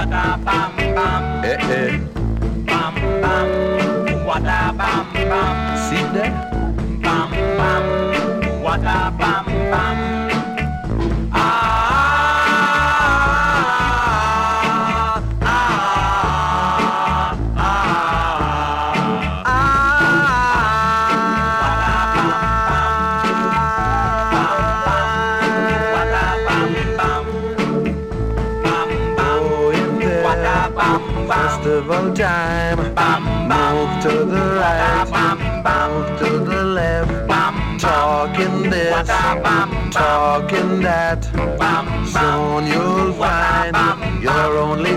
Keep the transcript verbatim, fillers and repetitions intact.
Wada bam bam. Eh eh. Bam bam. Wada bam bam. See that? Bam bam. Wada bam bam. Ah ah ah ah. Festival time. Move to the right, move to the left. Talking this, talking that. Soon you'll find you're only